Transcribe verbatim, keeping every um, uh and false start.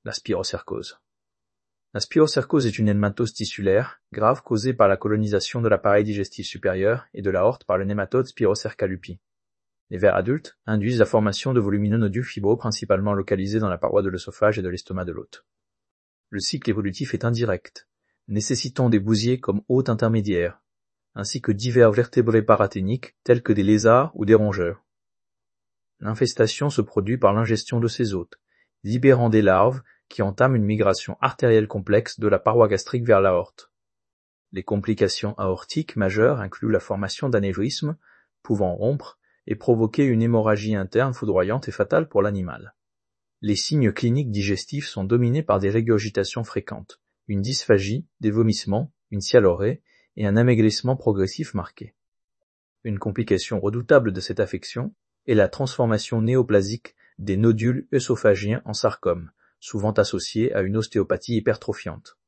La spirocercose. La spirocercose est une hématose tissulaire, grave causée par la colonisation de l'appareil digestif supérieur et de l'aorte par le nématode Spirocerca lupi. Les vers adultes induisent la formation de volumineux nodules fibreux principalement localisés dans la paroi de l'œsophage et de l'estomac de l'hôte. Le cycle évolutif est indirect, nécessitant des bousiers comme hôtes intermédiaires, ainsi que divers vertébrés parathéniques tels que des lézards ou des rongeurs. L'infestation se produit par l'ingestion de ces hôtes, libérant des larves qui entament une migration artérielle complexe de la paroi gastrique vers l'aorte. Les complications aortiques majeures incluent la formation d'anévrismes, pouvant rompre et provoquer une hémorragie interne foudroyante et fatale pour l'animal. Les signes cliniques digestifs sont dominés par des régurgitations fréquentes, une dysphagie, des vomissements, une sialorrhée et un amaigrissement progressif marqué. Une complication redoutable de cette affection est la transformation néoplasique des nodules œsophagiens en sarcome, souvent associée à une ostéopathie hypertrophiante.